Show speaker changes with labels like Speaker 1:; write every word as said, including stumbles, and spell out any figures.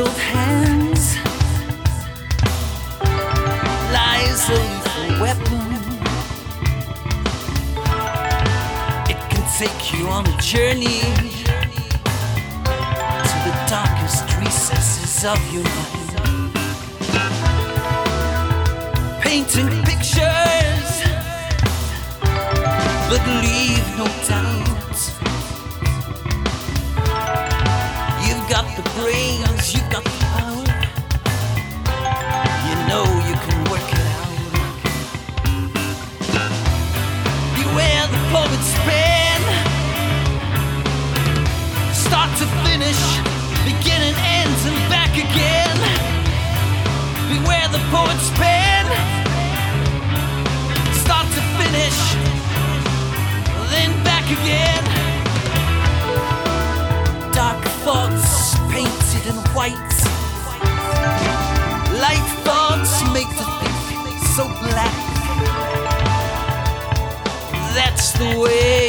Speaker 1: skilled hands lies a lethal weapon. It can take you on a journey to the darkest recesses of your mind, painting pictures that leave no doubt. You've got the brains, you've got the power. You know you can work it out. Beware the poet's pen, start to finish, beginning, ends, and back again. Beware the poet's pen, start to finish, then back again. Dark thoughts painted in white, light thoughts make the thing so black. That's the way